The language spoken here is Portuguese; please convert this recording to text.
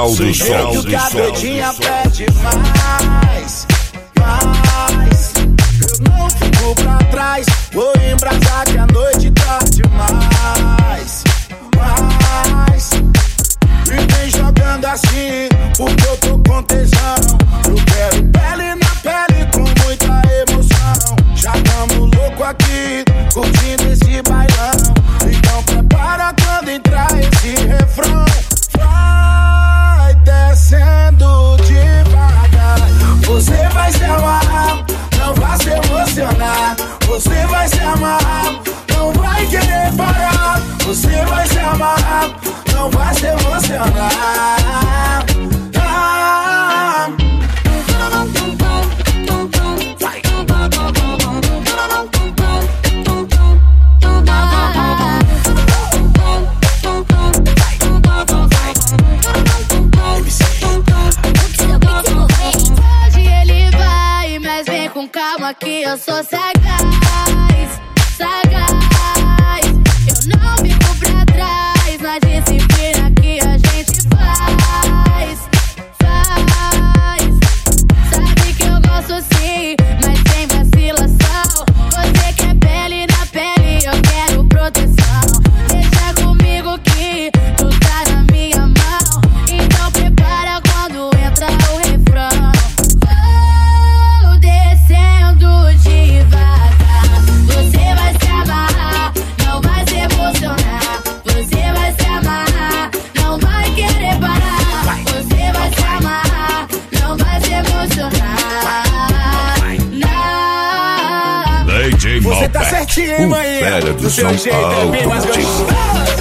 Central do Sol. Que a doidinha pede mais. Eu não fico pra trás, vou embrasar que a noite tá demais. Me vem jogando assim, porque eu tô com tesão. Eu quero pele na pele com muita emoção. Já tamo louco aqui, curtindo esse bailão. Então prepara quando entrar esse refrão. Vai descendo devagar. Você vai se amarrar, não vai se emocionar. Você vai se amarrar, não vai querer parar. Você vai se amarrar, não vai se emocionar. Hoje ele vai, mas vem com calma que eu sou sagaz, sagaz. Eu não fico pra trás na disciplina que a gente faz, faz. Sabe que eu gosto sim, mas sem vacilação. Você quer pele na pele, eu quero proteção. Deixa comigo que tu tá na minha mão. Então prepara quando entra o refrão. Vou descendo devagar. Você vai se amarrar, não vai se emocionar. Você vai se amarrar, não vai querer parar. Você vai se amarrar, não vai se emocionar. DJ Você tá Malbec, certinho, hein, o manhã? fera do Do seu som jeito é bem mais gostoso.